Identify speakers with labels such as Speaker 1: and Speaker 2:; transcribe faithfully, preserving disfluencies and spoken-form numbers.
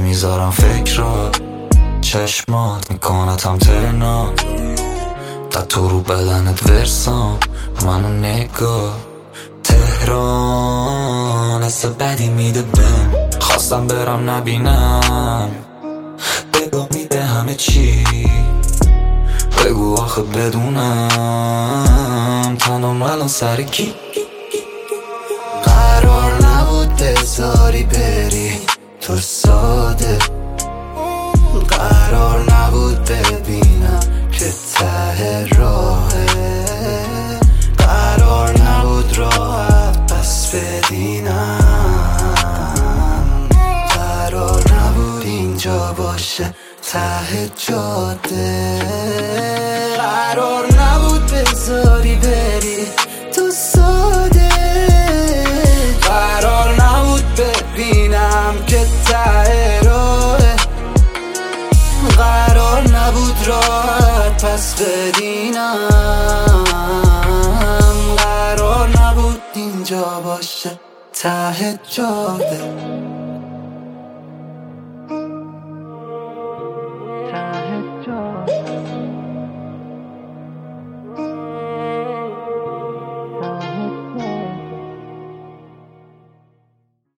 Speaker 1: میذارم فکر را چشمات میکنتم ترنات در تو رو بدنت ورسام منو نگاه تهران حس بدی میده بهم خواستم برم نبینم بگو میده همه چی بگو آخه بدونم تنم الان سر کی قرار نبود بذاری بری تو ساده قرار نبود ببینم که ته راهه قرار نبود راحت پس بدینم قرار نبود اینجا باشه ته جاده قرار نبود بذاری بری تو ساده قرار نبود ببینم که ته راهه قرار نبود راحت پس بدینم قرار نبود اینجا باشه ته جاده